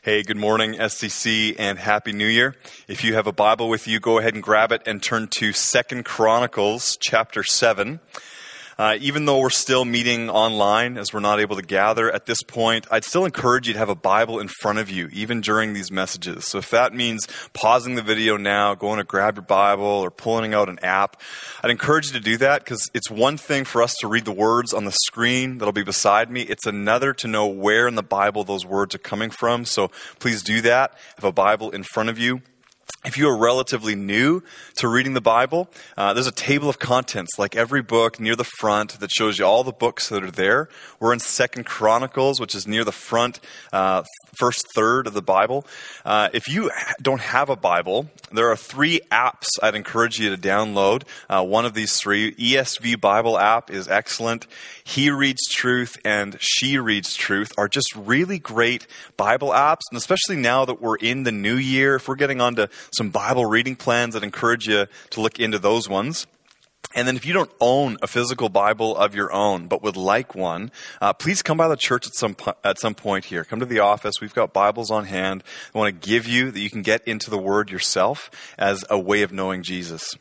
Hey, good morning, SCC, and Happy New Year. If you have a Bible with you, go ahead and grab it and turn to 2 Chronicles chapter 7. Even though we're still meeting online, as we're not able to gather at this point, I'd still encourage you to have a Bible in front of you, even during these messages. So if that means pausing the video now, going to grab your Bible, or pulling out an app, I'd encourage you to do that, because it's one thing for us to read the words on the screen that'll be beside me. It's another to know where in the Bible those words are coming from. So please do that. Have a Bible in front of you. If you are relatively new to reading the Bible, there's a table of contents, like every book, near the front that shows you all the books that are there. We're in 2 Chronicles, which is near the front, first third of the Bible. If you don't have a Bible, there are 3 apps I'd encourage you to download. One of these 3, ESV Bible app is excellent. He Reads Truth and She Reads Truth are just really great Bible apps, and especially now that we're in the new year, if we're getting onto some Bible reading plans, I'd encourage you to look into those ones. And then if you don't own a physical Bible of your own, but would like one, please come by the church at some point here. Come to the office. We've got Bibles on hand I want to give you that you can get into the Word yourself as a way of knowing Jesus.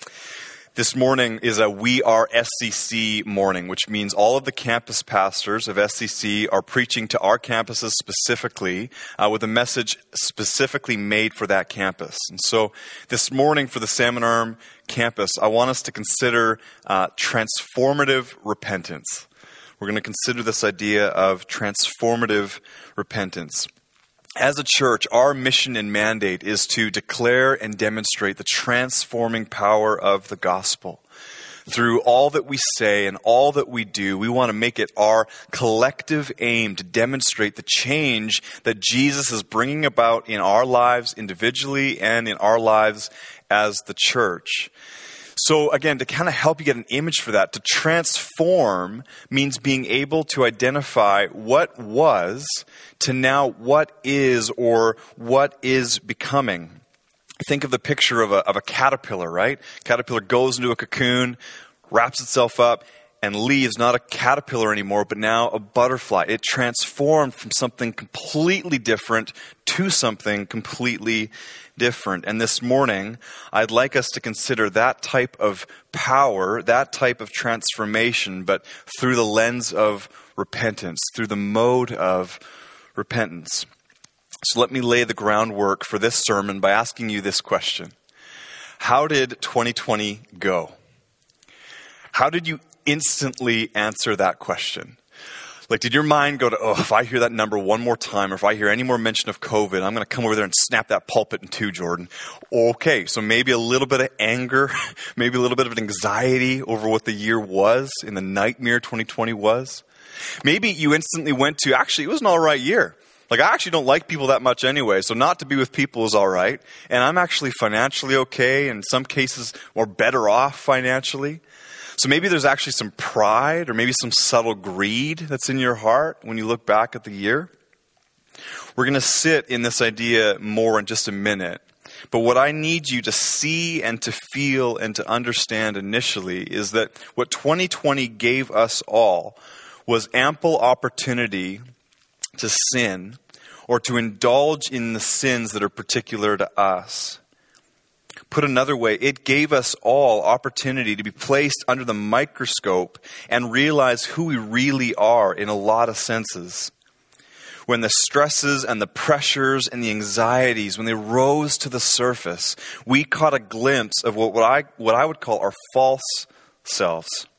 This morning is a We Are SCC morning, which means all of the campus pastors of SCC are preaching to our campuses specifically with a message specifically made for that campus. And so this morning for the Salmon Arm campus, I want us to consider transformative repentance. We're going to consider this idea of transformative repentance. As a church, our mission and mandate is to declare and demonstrate the transforming power of the gospel. Through all that we say and all that we do, we want to make it our collective aim to demonstrate the change that Jesus is bringing about in our lives individually and in our lives as the church. So again, to kind of help you get an image for that, to transform means being able to identify what was to now what is or what is becoming. Think of the picture of a caterpillar, right? Caterpillar goes into a cocoon, wraps itself up, and leaves not a caterpillar anymore, but now a butterfly. It transformed from something completely different to something completely different. And this morning, I'd like us to consider that type of power, that type of transformation, but through the lens of repentance, through the mode of repentance. So let me lay the groundwork for this sermon by asking you this question. How did 2020 go? How did you instantly answer that question? Like, did your mind go to, if I hear that number one more time, or if I hear any more mention of COVID, I'm going to come over there and snap that pulpit in two, Jordan. Okay, so maybe a little bit of anger, maybe a little bit of anxiety over what the year was, and the nightmare 2020 was. Maybe you instantly went to, actually, it was an all right year. Like, I actually don't like people that much anyway, so not to be with people is all right. And I'm actually financially okay, in some cases, or better off financially. So maybe there's actually some pride or maybe some subtle greed that's in your heart when you look back at the year. We're going to sit in this idea more in just a minute. But what I need you to see and to feel and to understand initially is that what 2020 gave us all was ample opportunity to sin or to indulge in the sins that are particular to us. Put another way, it gave us all opportunity to be placed under the microscope and realize who we really are in a lot of senses. When the stresses and the pressures and the anxieties, when they rose to the surface, we caught a glimpse of what I would call our false selves.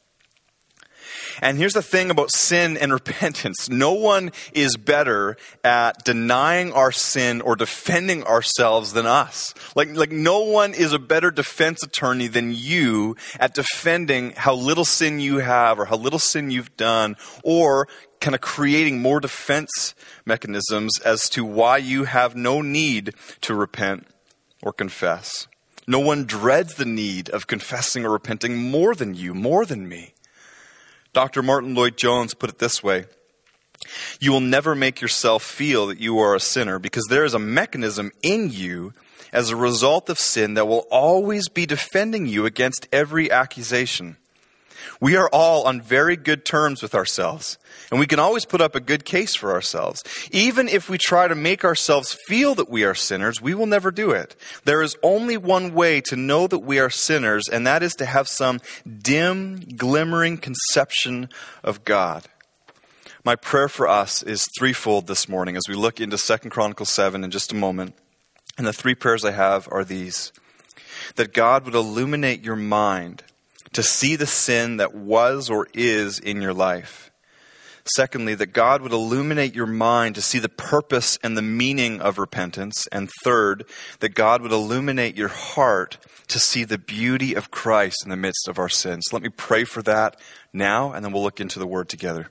And here's the thing about sin and repentance. No one is better at denying our sin or defending ourselves than us. Like no one is a better defense attorney than you at defending how little sin you have or how little sin you've done, or kind of creating more defense mechanisms as to why you have no need to repent or confess. No one dreads the need of confessing or repenting more than you, more than me. Dr. Martin Lloyd-Jones put it this way: you will never make yourself feel that you are a sinner because there is a mechanism in you as a result of sin that will always be defending you against every accusation. We are all on very good terms with ourselves, and we can always put up a good case for ourselves. Even if we try to make ourselves feel that we are sinners, we will never do it. There is only one way to know that we are sinners, and that is to have some dim, glimmering conception of God. My prayer for us is threefold this morning as we look into 2 Chronicles 7 in just a moment. And the three prayers I have are these: that God would illuminate your mind to see the sin that was or is in your life. Secondly, that God would illuminate your mind to see the purpose and the meaning of repentance. And third, that God would illuminate your heart to see the beauty of Christ in the midst of our sins. Let me pray for that now, and then we'll look into the Word together.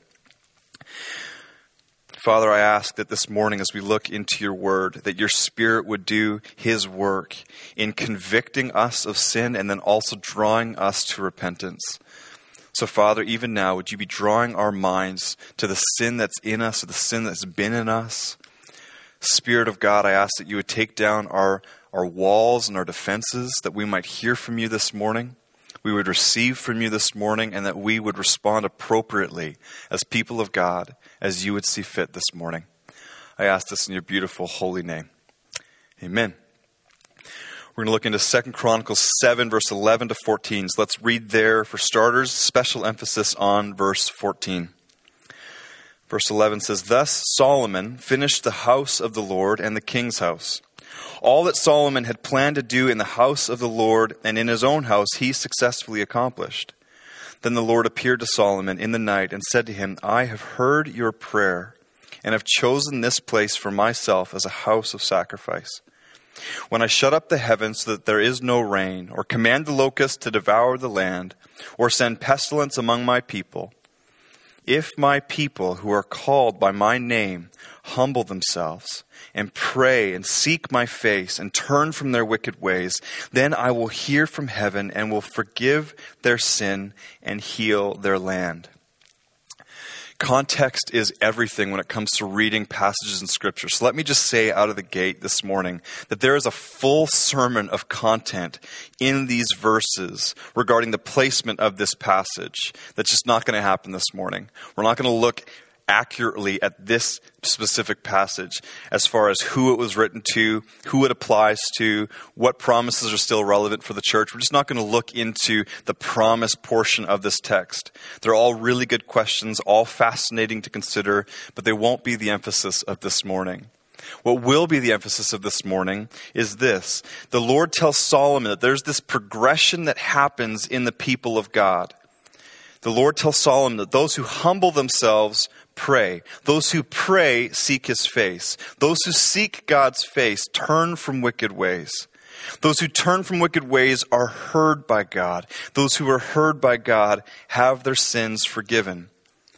Father, I ask that this morning as we look into your word, that your Spirit would do his work in convicting us of sin and then also drawing us to repentance. So Father, even now, would you be drawing our minds to the sin that's in us, or the sin that's been in us? Spirit of God, I ask that you would take down our walls and our defenses, that we might hear from you this morning. We would receive from you this morning, and that we would respond appropriately as people of God, as you would see fit this morning. I ask this in your beautiful holy name. Amen. We're going to look into 2 Chronicles 7, verse 11 to 14. So let's read there for starters. Special emphasis on verse 14. Verse 11 says, "Thus Solomon finished the house of the Lord and the king's house. All that Solomon had planned to do in the house of the Lord and in his own house, he successfully accomplished. Then the Lord appeared to Solomon in the night and said to him, I have heard your prayer and have chosen this place for myself as a house of sacrifice. When I shut up the heavens so that there is no rain, or command the locusts to devour the land, or send pestilence among my people, if my people who are called by my name humble themselves and pray and seek my face and turn from their wicked ways, then I will hear from heaven and will forgive their sin and heal their land." Context is everything when it comes to reading passages in Scripture. So let me just say out of the gate this morning that there is a full sermon of content in these verses regarding the placement of this passage. That's just not going to happen this morning. We're not going to look accurately at this specific passage as far as who it was written to, who it applies to, what promises are still relevant for the church. We're just not going to look into the promise portion of this text. They're all really good questions, all fascinating to consider, but they won't be the emphasis of this morning. What will be the emphasis of this morning is this. The Lord tells Solomon that there's this progression that happens in the people of God. The Lord tells Solomon that those who humble themselves pray. Those who pray seek his face. Those who seek God's face turn from wicked ways. Those who turn from wicked ways are heard by God. Those who are heard by God have their sins forgiven.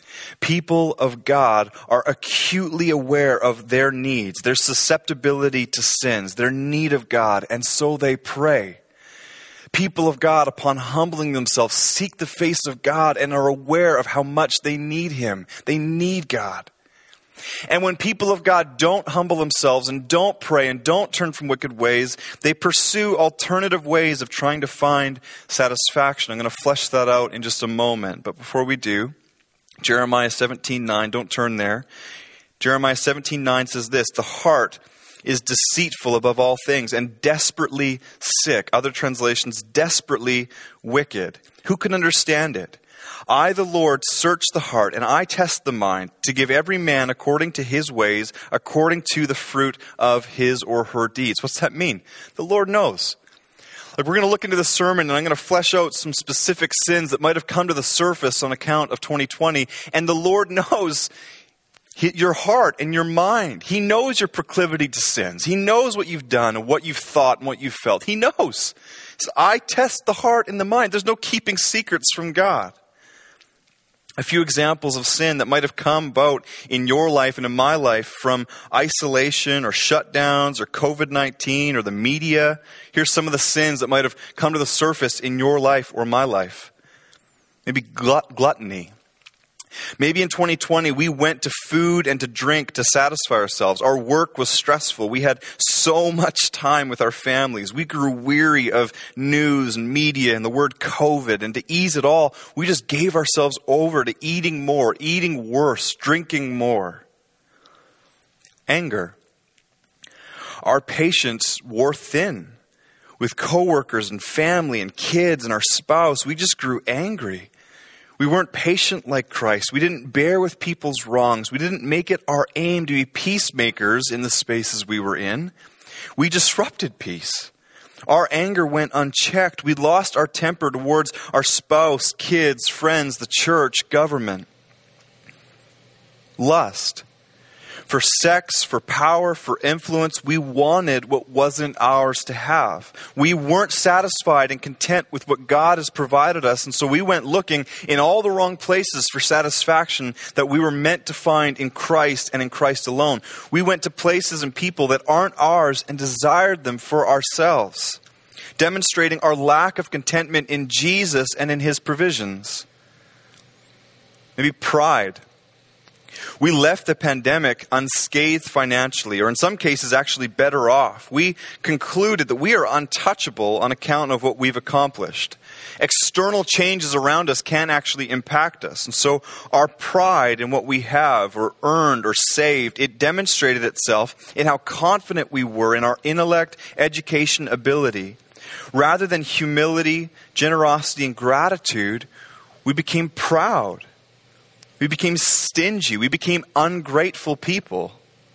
People of God are acutely aware of their needs, their susceptibility to sins, their need of God, and so they pray. People of God, upon humbling themselves, seek the face of God and are aware of how much they need him. They need God. And when people of God don't humble themselves and don't pray and don't turn from wicked ways, they pursue alternative ways of trying to find satisfaction. I'm going to flesh that out in just a moment. But before we do, Jeremiah 17:9, don't turn there. Jeremiah 17:9 says this, "The heart is deceitful above all things and desperately sick." Other translations, desperately wicked. Who can understand it? I, the Lord, search the heart and I test the mind to give every man according to his ways, according to the fruit of his or her deeds. What's that mean? The Lord knows. Like, we're going to look into the sermon and I'm going to flesh out some specific sins that might have come to the surface on account of 2020. And the Lord knows your heart and your mind. He knows your proclivity to sins. He knows what you've done and what you've thought and what you've felt. He knows. So I test the heart and the mind. There's no keeping secrets from God. A few examples of sin that might have come about in your life and in my life from isolation or shutdowns or COVID-19 or the media. Here's some of the sins that might have come to the surface in your life or my life. Maybe gluttony. Maybe in 2020, we went to food and to drink to satisfy ourselves. Our work was stressful. We had so much time with our families. We grew weary of news and media and the word COVID. And to ease it all, we just gave ourselves over to eating more, eating worse, drinking more. Anger. Our patience wore thin. With coworkers and family and kids and our spouse, we just grew angry. We weren't patient like Christ. We didn't bear with people's wrongs. We didn't make it our aim to be peacemakers in the spaces we were in. We disrupted peace. Our anger went unchecked. We lost our temper towards our spouse, kids, friends, the church, government. Lust. For sex, for power, for influence, we wanted what wasn't ours to have. We weren't satisfied and content with what God has provided us, and so we went looking in all the wrong places for satisfaction that we were meant to find in Christ and in Christ alone. We went to places and people that aren't ours and desired them for ourselves, demonstrating our lack of contentment in Jesus and in His provisions. Maybe pride. We left the pandemic unscathed financially, or in some cases actually better off. We concluded that we are untouchable on account of what we've accomplished. External changes around us can actually impact us. And so our pride in what we have or earned or saved, it demonstrated itself in how confident we were in our intellect, education, ability. Rather than humility, generosity, and gratitude, we became proud. We became stingy. We became ungrateful people.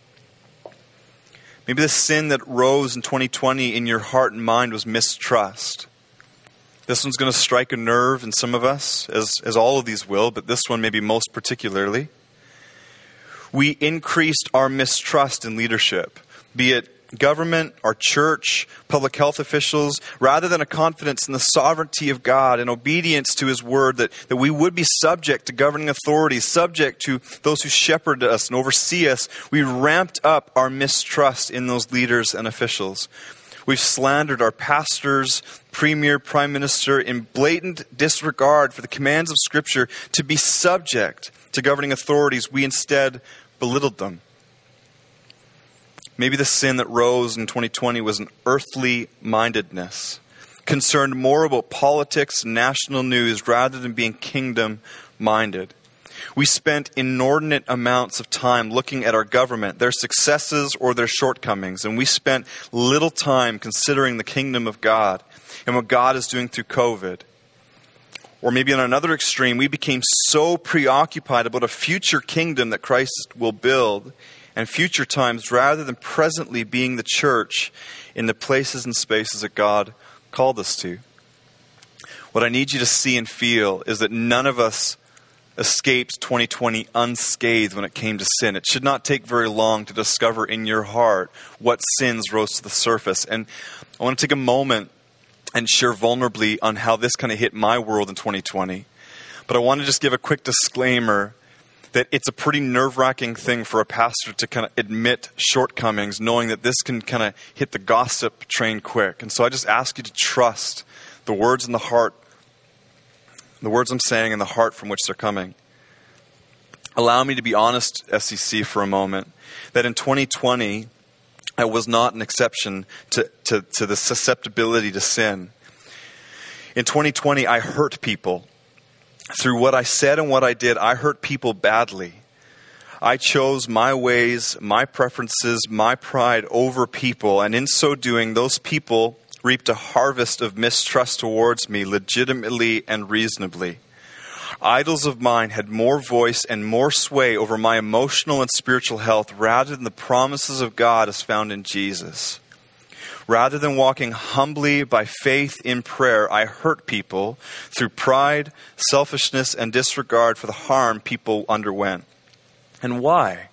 Maybe the sin that rose in 2020 in your heart and mind was mistrust. This one's going to strike a nerve in some of us, as all of these will, but this one maybe most particularly. We increased our mistrust in leadership, be it government, our church, public health officials, rather than a confidence in the sovereignty of God and obedience to His word, that we would be subject to governing authorities, subject to those who shepherd us and oversee us. We ramped up our mistrust in those leaders and officials. We've slandered our pastors, premier, prime minister in blatant disregard for the commands of Scripture to be subject to governing authorities. We instead belittled them. Maybe the sin that rose in 2020 was an earthly mindedness, concerned more about politics and national news rather than being kingdom minded. We spent inordinate amounts of time looking at our government, their successes or their shortcomings, and we spent little time considering the kingdom of God and what God is doing through COVID. Or maybe on another extreme, we became so preoccupied about a future kingdom that Christ will build and future times rather than presently being the church in the places and spaces that God called us to. What I need you to see and feel is that none of us escaped 2020 unscathed when it came to sin. It should not take very long to discover in your heart what sins rose to the surface. And I want to take a moment and share vulnerably on how this kind of hit my world in 2020. But I want to just give a quick disclaimer that it's a pretty nerve-wracking thing for a pastor to kind of admit shortcomings, knowing that this can kind of hit the gossip train quick. And so I just ask you to trust the words in the heart, the words I'm saying in the heart from which they're coming. Allow me to be honest, SEC, for a moment, that in 2020, I was not an exception to the susceptibility to sin. In 2020, I hurt people. Through what I said and what I did, I hurt people badly. I chose my ways, my preferences, my pride over people, and in so doing, those people reaped a harvest of mistrust towards me legitimately and reasonably. Idols of mine had more voice and more sway over my emotional and spiritual health rather than the promises of God as found in Jesus. Rather than walking humbly by faith in prayer, I hurt people through pride, selfishness, and disregard for the harm people underwent. And why?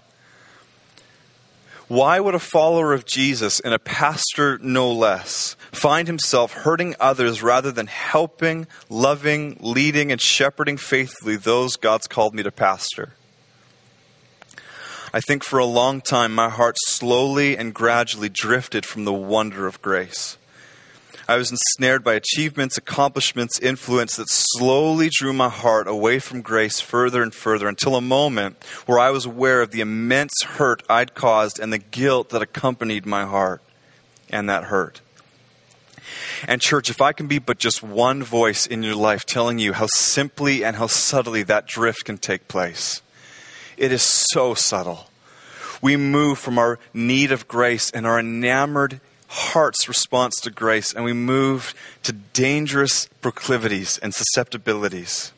Why would a follower of Jesus, and a pastor no less, find himself hurting others rather than helping, loving, leading, and shepherding faithfully those God's called me to pastor? I think for a long time, my heart slowly and gradually drifted from the wonder of grace. I was ensnared by achievements, accomplishments, influence that slowly drew my heart away from grace further and further until a moment where I was aware of the immense hurt I'd caused and the guilt that accompanied my heart and that hurt. And church, if I can be but just one voice in your life telling you how simply and how subtly that drift can take place, it is so subtle. We move from our need of grace and our enamored heart's response to grace, and we move to dangerous proclivities and susceptibilities.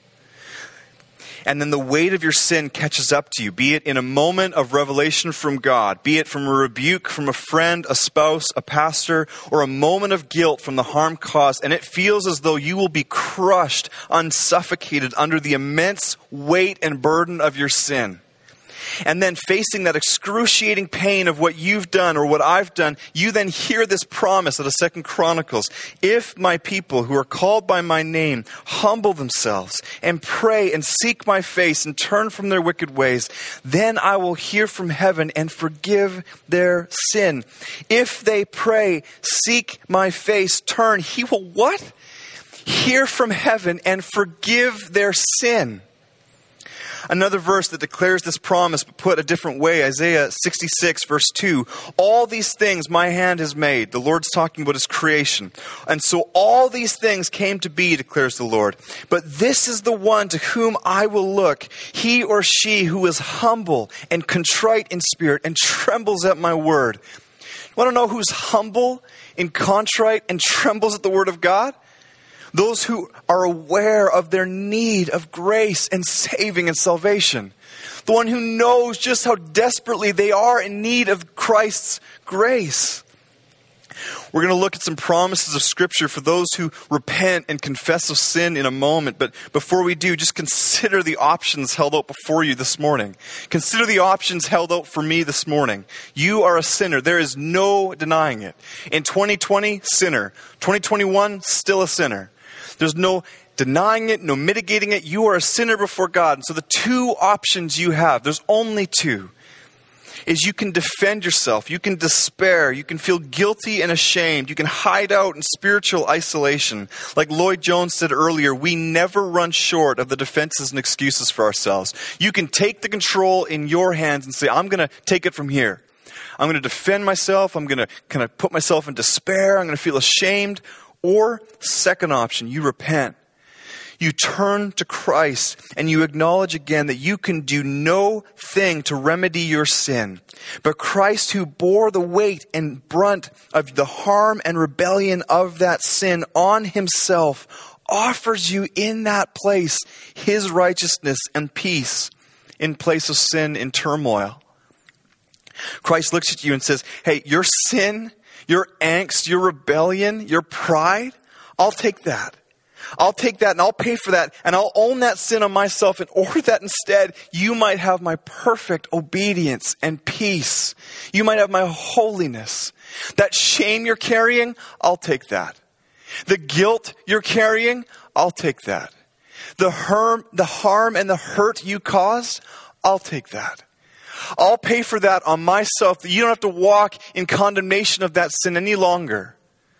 And then the weight of your sin catches up to you, be it in a moment of revelation from God, be it from a rebuke from a friend, a spouse, a pastor, or a moment of guilt from the harm caused, and it feels as though you will be crushed, unsuffocated under the immense weight and burden of your sin. And then facing that excruciating pain of what you've done or what I've done, you then hear this promise out of 2 Chronicles. If my people who are called by my name humble themselves and pray and seek my face and turn from their wicked ways, then I will hear from heaven and forgive their sin. If they pray, seek my face, turn, he will what? Hear from heaven and forgive their sin. Another verse that declares this promise, but put a different way, Isaiah 66, verse 2. All these things my hand has made. The Lord's talking about his creation. And so all these things came to be, declares the Lord. But this is the one to whom I will look, he or she who is humble and contrite in spirit and trembles at my word. Want to know who's humble and contrite and trembles at the word of God? Those who are aware of their need of grace and saving and salvation. The one who knows just how desperately they are in need of Christ's grace. We're going to look at some promises of Scripture for those who repent and confess of sin in a moment. But before we do, just consider the options held out before you this morning. Consider the options held out for me this morning. You are a sinner. There is no denying it. In 2020, sinner. 2021, still a sinner. There's no denying it, no mitigating it. You are a sinner before God. And so the two options you have, there's only two, is you can defend yourself, you can despair, you can feel guilty and ashamed, you can hide out in spiritual isolation. Like Lloyd Jones said earlier, we never run short of the defenses and excuses for ourselves. You can take the control in your hands and say, I'm going to take it from here. I'm going to defend myself. I'm going to kind of put myself in despair. I'm going to feel ashamed. Or, second option, you repent. You turn to Christ and you acknowledge again that you can do no thing to remedy your sin. But Christ, who bore the weight and brunt of the harm and rebellion of that sin on himself, offers you in that place his righteousness and peace in place of sin and turmoil. Christ looks at you and says, hey, your sin, your angst, your rebellion, your pride, I'll take that. I'll take that and I'll pay for that and I'll own that sin on myself in order that instead you might have my perfect obedience and peace. You might have my holiness. That shame you're carrying, I'll take that. The guilt you're carrying, I'll take that. The harm and the hurt you caused, I'll take that. I'll pay for that on myself. You don't have to walk in condemnation of that sin any longer.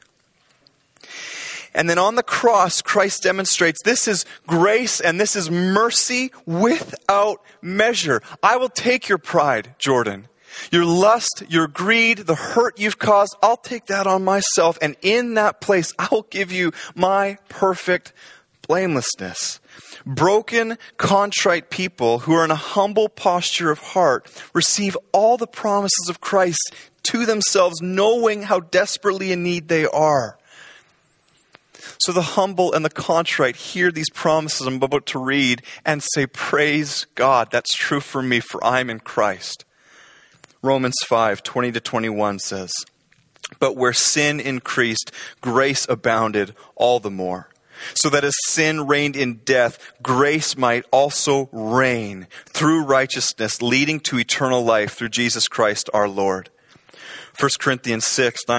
And then on the cross, Christ demonstrates this is grace and this is mercy without measure. I will take your pride, Jordan. Your lust, your greed, the hurt you've caused, I'll take that on myself. And in that place, I will give you my perfect blamelessness. Broken, contrite people who are in a humble posture of heart receive all the promises of Christ to themselves, knowing how desperately in need they are. So the humble and the contrite hear these promises I'm about to read and say, praise God, that's true for me, for I'm in Christ. Romans 5:20-21 says, but where sin increased, grace abounded all the more. So that as sin reigned in death, grace might also reign through righteousness, leading to eternal life through Jesus Christ our Lord. 1 Corinthians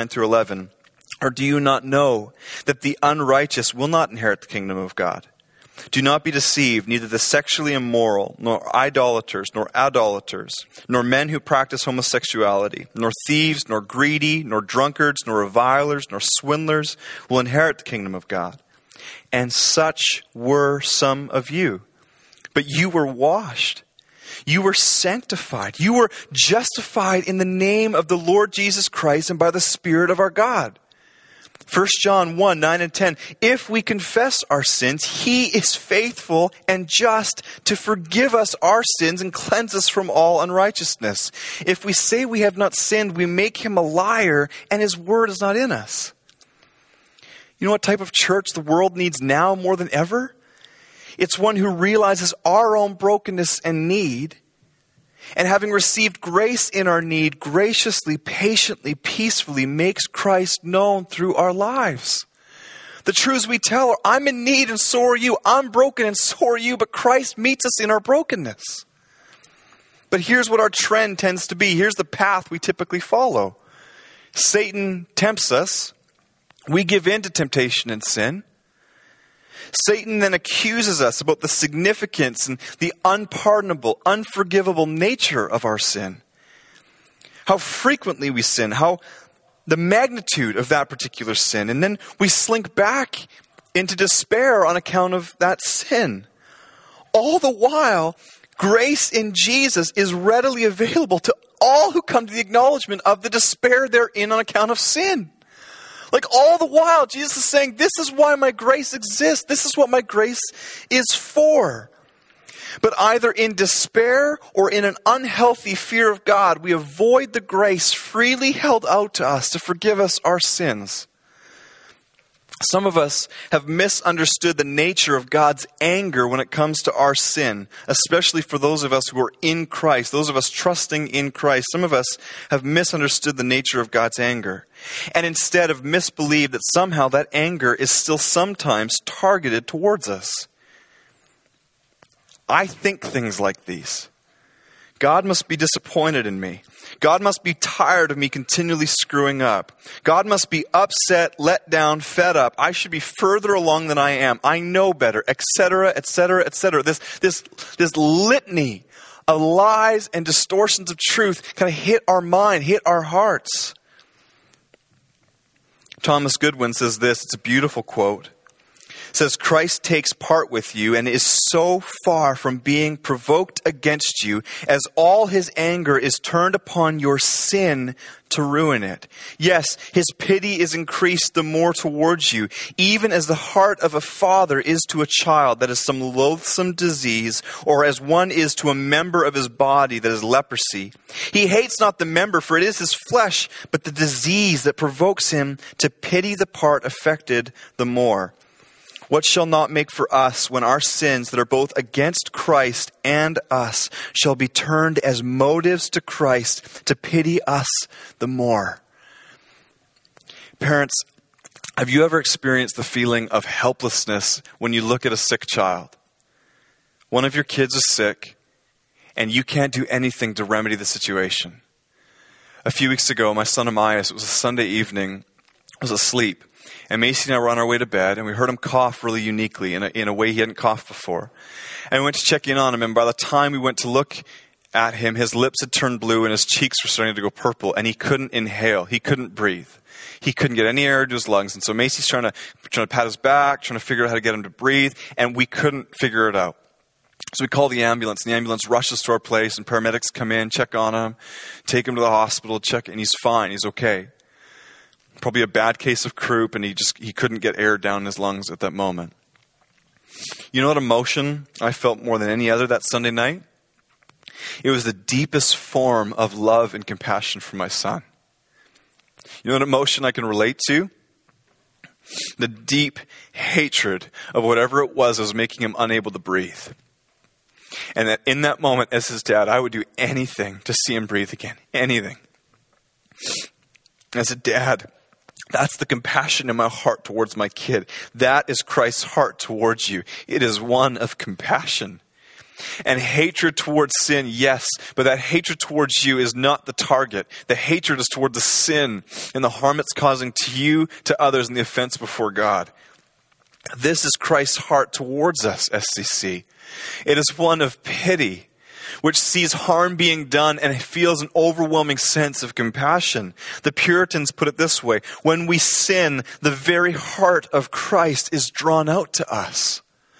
6:9-11. Or do you not know that the unrighteous will not inherit the kingdom of God? Do not be deceived, neither the sexually immoral, nor idolaters, nor adolaters, nor men who practice homosexuality, nor thieves, nor greedy, nor drunkards, nor revilers, nor swindlers will inherit the kingdom of God. And such were some of you. But you were washed. You were sanctified. You were justified in the name of the Lord Jesus Christ and by the Spirit of our God. 1 John 1, 9 and 10. If we confess our sins, He is faithful and just to forgive us our sins and cleanse us from all unrighteousness. If we say we have not sinned, we make Him a liar and His word is not in us. You know what type of church the world needs now more than ever? It's one who realizes our own brokenness and need, and having received grace in our need, graciously, patiently, peacefully makes Christ known through our lives. The truths we tell are, I'm in need and so are you. I'm broken and so are you, but Christ meets us in our brokenness. But here's what our trend tends to be. Here's the path we typically follow. Satan tempts us. We give in to temptation and sin. Satan then accuses us about the significance and the unpardonable, unforgivable nature of our sin. How frequently we sin, how the magnitude of that particular sin. And then we slink back into despair on account of that sin. All the while, grace in Jesus is readily available to all who come to the acknowledgement of the despair they're in on account of sin. Like all the while, Jesus is saying, this is why my grace exists. This is what my grace is for. But either in despair or in an unhealthy fear of God, we avoid the grace freely held out to us to forgive us our sins. Some of us have misunderstood the nature of God's anger when it comes to our sin, especially for those of us who are in Christ, those of us trusting in Christ. Some of us have misunderstood the nature of God's anger, and instead have misbelieved that somehow that anger is still sometimes targeted towards us. I think things like these. God must be disappointed in me. God must be tired of me continually screwing up. God must be upset, let down, fed up. I should be further along than I am. I know better, etc., etc., etc. This litany of lies and distortions of truth kind of hit our mind, hit our hearts. Thomas Goodwin says this, it's a beautiful quote. It says, Christ takes part with you and is so far from being provoked against you as all his anger is turned upon your sin to ruin it. Yes, his pity is increased the more towards you, even as the heart of a father is to a child that has some loathsome disease, or as one is to a member of his body that is leprosy. He hates not the member, for it is his flesh, but the disease that provokes him to pity the part affected the more. What shall not make for us when our sins that are both against Christ and us shall be turned as motives to Christ to pity us the more? Parents, have you ever experienced the feeling of helplessness when you look at a sick child? One of your kids is sick and you can't do anything to remedy the situation. A few weeks ago, my son Amias, it was a Sunday evening, was asleep. And Macy and I were on our way to bed, and we heard him cough really uniquely in a way he hadn't coughed before. And we went to check in on him, and by the time we went to look at him, his lips had turned blue and his cheeks were starting to go purple, and he couldn't inhale. He couldn't breathe. He couldn't get any air into his lungs. And so Macy's trying to pat his back, trying to figure out how to get him to breathe, and we couldn't figure it out. So we call the ambulance, and the ambulance rushes to our place, and paramedics come in, check on him, take him to the hospital, check, and he's fine. He's okay. Probably a bad case of croup, and he couldn't get air down in his lungs at that moment. You know what emotion I felt more than any other that Sunday night? It was the deepest form of love and compassion for my son. You know what emotion I can relate to? The deep hatred of whatever it was that was making him unable to breathe. And that in that moment, as his dad, I would do anything to see him breathe again. Anything. As a dad, that's the compassion in my heart towards my kid. That is Christ's heart towards you. It is one of compassion. And hatred towards sin, yes, but that hatred towards you is not the target. The hatred is toward the sin and the harm it's causing to you, to others, and the offense before God. This is Christ's heart towards us, SCC. It is one of pity, which sees harm being done and feels an overwhelming sense of compassion. The Puritans put it this way: when we sin, the very heart of Christ is drawn out to us.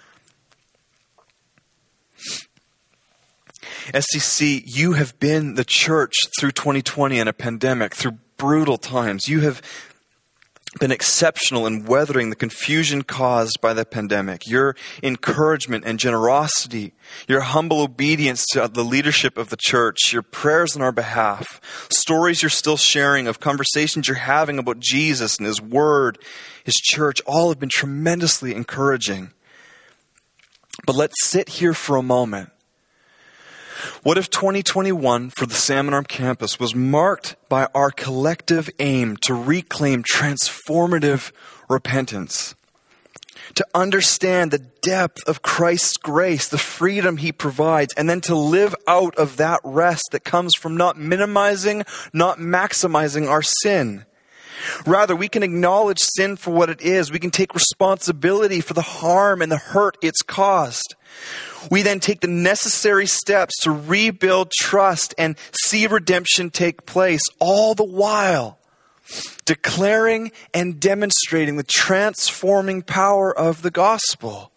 SCC, you have been the church through 2020 and a pandemic, through brutal times. You have been exceptional in weathering the confusion caused by the pandemic. Your encouragement and generosity, your humble obedience to the leadership of the church, your prayers on our behalf, stories you're still sharing of conversations you're having about Jesus and His Word, His church, all have been tremendously encouraging. But let's sit here for a moment. What if 2021 for the Salmon Arm campus was marked by our collective aim to reclaim transformative repentance, to understand the depth of Christ's grace, the freedom He provides, and then to live out of that rest that comes from not minimizing, not maximizing our sin. Rather, we can acknowledge sin for what it is. We can take responsibility for the harm and the hurt it's caused. We then take the necessary steps to rebuild trust and see redemption take place, all the while declaring and demonstrating the transforming power of the gospel.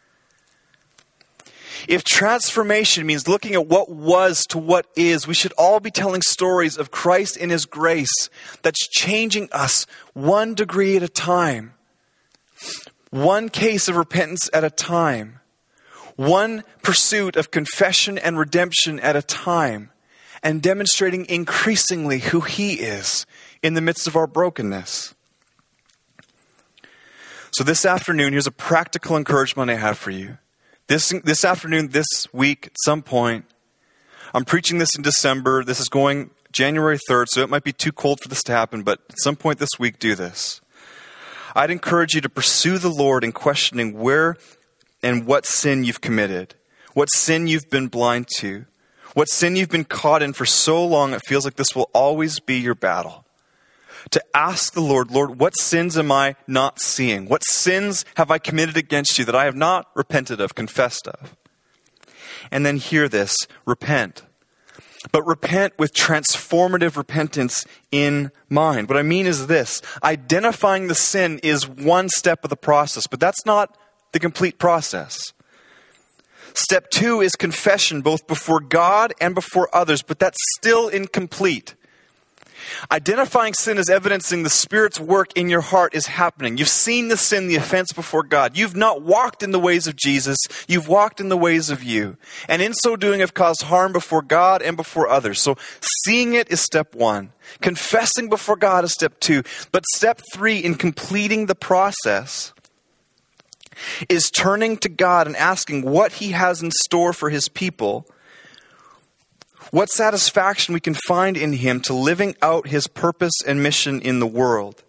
If transformation means looking at what was to what is, we should all be telling stories of Christ in His grace that's changing us 1 degree at a time, one case of repentance at a time, one pursuit of confession and redemption at a time, and demonstrating increasingly who He is in the midst of our brokenness. So this afternoon, here's a practical encouragement I have for you. This afternoon, this week, at some point, I'm preaching this in December. This is going January 3rd, so it might be too cold for this to happen, but at some point this week, do this. I'd encourage you to pursue the Lord in questioning where and what sin you've committed, what sin you've been blind to, what sin you've been caught in for so long it feels like this will always be your battle. To ask the Lord, Lord, what sins am I not seeing? What sins have I committed against you that I have not repented of, confessed of? And then hear this, repent. But repent with transformative repentance in mind. What I mean is this: identifying the sin is one step of the process, but that's not the complete process. Step 2 is confession, both before God and before others, but that's still incomplete. Identifying sin as evidencing the Spirit's work in your heart is happening. You've seen the sin, the offense before God. You've not walked in the ways of Jesus. You've walked in the ways of you. And in so doing have caused harm before God and before others. So seeing it is step 1. Confessing before God is step 2. But step 3 in completing the process is turning to God and asking what He has in store for His people, what satisfaction we can find in Him to living out His purpose and mission in the world.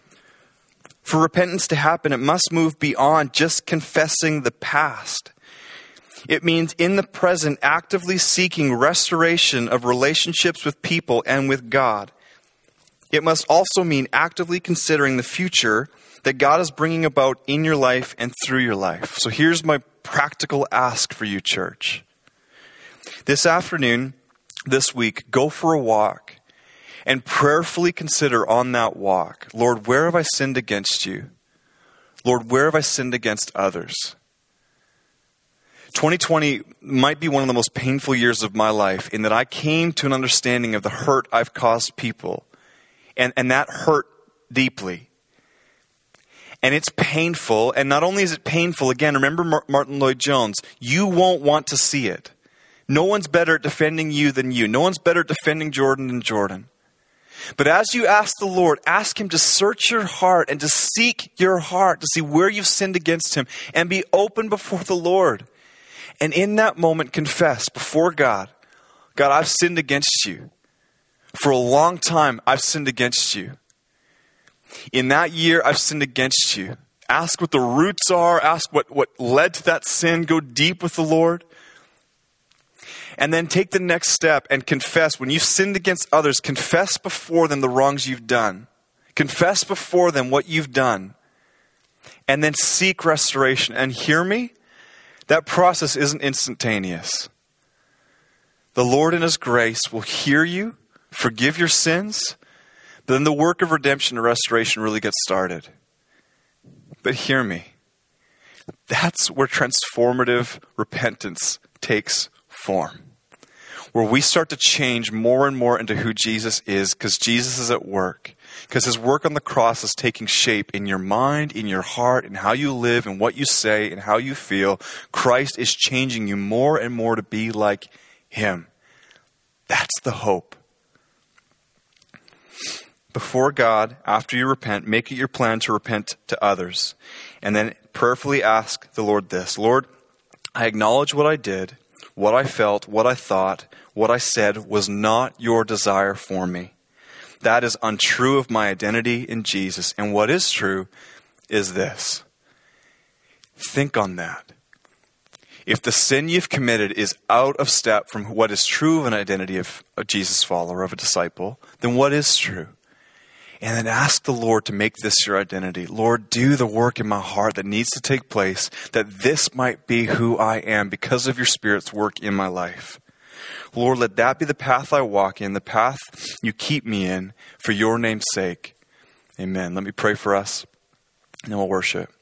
For repentance to happen, it must move beyond just confessing the past. It means in the present actively seeking restoration of relationships with people and with God. It must also mean actively considering the future that God is bringing about in your life and through your life. So here's my practical ask for you, church. This afternoon, this week, go for a walk and prayerfully consider on that walk, Lord, where have I sinned against you? Lord, where have I sinned against others? 2020 might be one of the most painful years of my life in that I came to an understanding of the hurt I've caused people. And that hurt deeply. And it's painful. And not only is it painful, again, remember Martin Lloyd-Jones, you won't want to see it. No one's better at defending you than you. No one's better at defending Jordan than Jordan. But as you ask the Lord, ask Him to search your heart and to seek your heart to see where you've sinned against Him and be open before the Lord. And in that moment, confess before God, God, I've sinned against you. For a long time, I've sinned against you. In that year, I've sinned against you. Ask what the roots are. Ask what led to that sin. Go deep with the Lord. And then take the next step and confess. When you've sinned against others, confess before them the wrongs you've done. Confess before them what you've done. and then seek restoration. And hear me, that process isn't instantaneous. The Lord in His grace will hear you, forgive your sins, but then the work of redemption and restoration really gets started. But hear me, that's where transformative repentance takes form. Where we start to change more and more into who Jesus is, because Jesus is at work. Because His work on the cross is taking shape in your mind, in your heart, in how you live, and what you say, and how you feel. Christ is changing you more and more to be like Him. That's the hope. Before God, after you repent, make it your plan to repent to others. And then prayerfully ask the Lord this: Lord, I acknowledge what I did, what I felt, what I thought, what I said was not your desire for me. That is untrue of my identity in Jesus. And what is true is this. Think on that. If the sin you've committed is out of step from what is true of an identity of a Jesus follower, of a disciple, then what is true? And then ask the Lord to make this your identity. Lord, do the work in my heart that needs to take place, that this might be who I am because of your Spirit's work in my life. Lord, let that be the path I walk in, the path you keep me in, for your name's sake. Amen. Let me pray for us, and then we'll worship.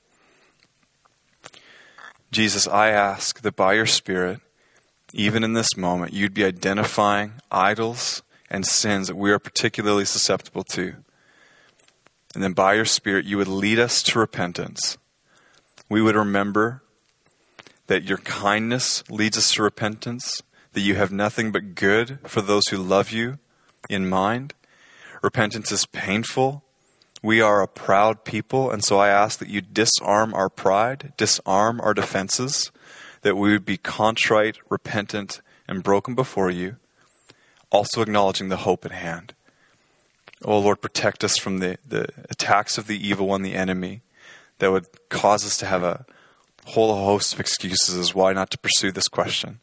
Jesus, I ask that by your Spirit, even in this moment, you'd be identifying idols and sins that we are particularly susceptible to. And then by your Spirit, you would lead us to repentance. We would remember that your kindness leads us to repentance, that you have nothing but good for those who love you in mind. Repentance is painful. We are a proud people, and so I ask that you disarm our pride, disarm our defenses, that we would be contrite, repentant, and broken before you, also acknowledging the hope at hand. Oh Lord, protect us from the attacks of the evil one, the enemy, that would cause us to have a whole host of excuses as why not to pursue this question.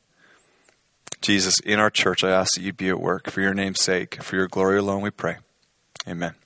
Jesus, in our church, I ask that you'd be at work. For your name's sake, for your glory alone we pray. Amen.